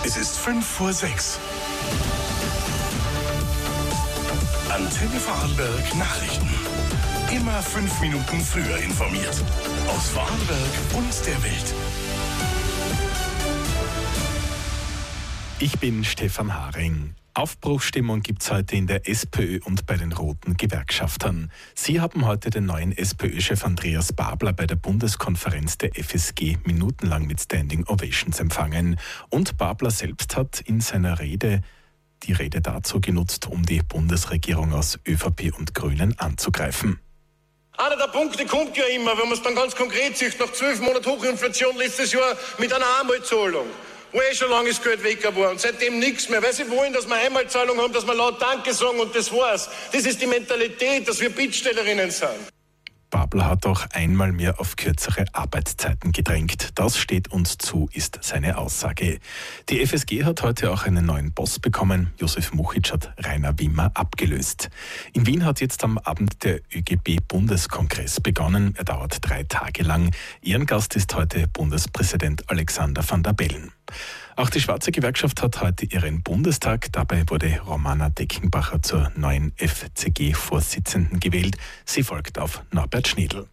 Es ist 5:05. Antenne Vorarlberg Nachrichten. Immer 5 Minuten früher informiert. Aus Vorarlberg und der Welt. Ich bin Stefan Haring. Aufbruchsstimmung gibt es heute in der SPÖ und bei den roten Gewerkschaftern. Sie haben heute den neuen SPÖ-Chef Andreas Babler bei der Bundeskonferenz der FSG minutenlang mit Standing Ovations empfangen. Und Babler selbst hat in seiner Rede die Rede dazu genutzt, um die Bundesregierung aus ÖVP und Grünen anzugreifen. Einer der Punkte kommt ja immer, wenn man es dann ganz konkret sieht, nach 12 Monaten Hochinflation letztes Jahr mit einer Einmalzahlung, wo schon lange das Geld weg war und seitdem nichts mehr, weil sie wollen, dass wir Einmalzahlung haben, dass wir laut Danke sagen und das war's. Das ist die Mentalität, dass wir Bittstellerinnen sind. Babler hat auch einmal mehr auf kürzere Arbeitszeiten gedrängt. Das steht uns zu, ist seine Aussage. Die FSG hat heute auch einen neuen Boss bekommen. Josef Muchitsch hat Rainer Wimmer abgelöst. In Wien hat jetzt am Abend der ÖGB-Bundeskongress begonnen. Er dauert 3 Tage lang. Ehrengast ist heute Bundespräsident Alexander Van der Bellen. Auch die Schwarze Gewerkschaft hat heute ihren Bundestag. Dabei wurde Romana Deckenbacher zur neuen FCG-Vorsitzenden gewählt. Sie folgt auf Norbert Schnedl.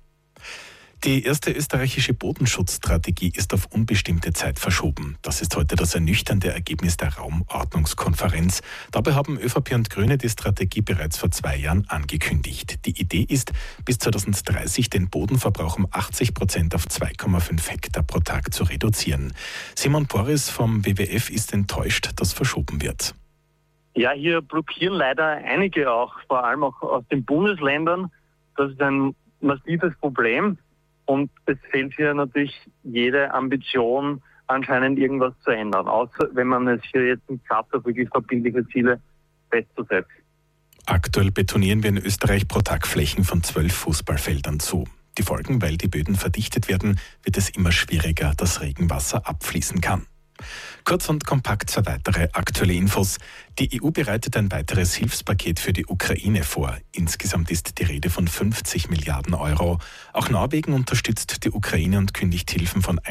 Die erste österreichische Bodenschutzstrategie ist auf unbestimmte Zeit verschoben. Das ist heute das ernüchternde Ergebnis der Raumordnungskonferenz. Dabei haben ÖVP und Grüne die Strategie bereits vor 2 Jahren angekündigt. Die Idee ist, bis 2030 den Bodenverbrauch um 80% auf 2,5 Hektar pro Tag zu reduzieren. Simon Porris vom WWF ist enttäuscht, dass verschoben wird. Ja, hier blockieren leider einige auch, vor allem auch aus den Bundesländern. Das ist ein massives Problem. Und es fehlt hier natürlich jede Ambition, anscheinend irgendwas zu ändern, außer wenn man es hier jetzt nicht schafft, auf wirklich verbindliche Ziele festzusetzen. Aktuell betonieren wir in Österreich pro Tag Flächen von 12 Fußballfeldern zu. Die Folgen, weil die Böden verdichtet werden, wird es immer schwieriger, dass Regenwasser abfließen kann. Kurz und kompakt 2 weitere aktuelle Infos. Die EU bereitet ein weiteres Hilfspaket für die Ukraine vor. Insgesamt ist die Rede von 50 Milliarden Euro. Auch Norwegen unterstützt die Ukraine und kündigt Hilfen von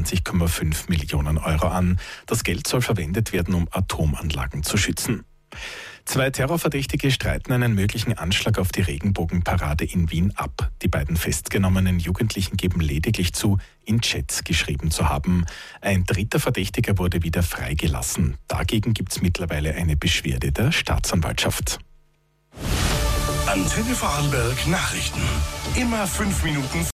21,5 Millionen Euro an. Das Geld soll verwendet werden, um Atomanlagen zu schützen. 2 Terrorverdächtige streiten einen möglichen Anschlag auf die Regenbogenparade in Wien ab. Die beiden festgenommenen Jugendlichen geben lediglich zu, in Chats geschrieben zu haben. Ein 3. Verdächtiger wurde wieder freigelassen. Dagegen gibt es mittlerweile eine Beschwerde der Staatsanwaltschaft. Antenne Vorarlberg Nachrichten. Immer 5 Minuten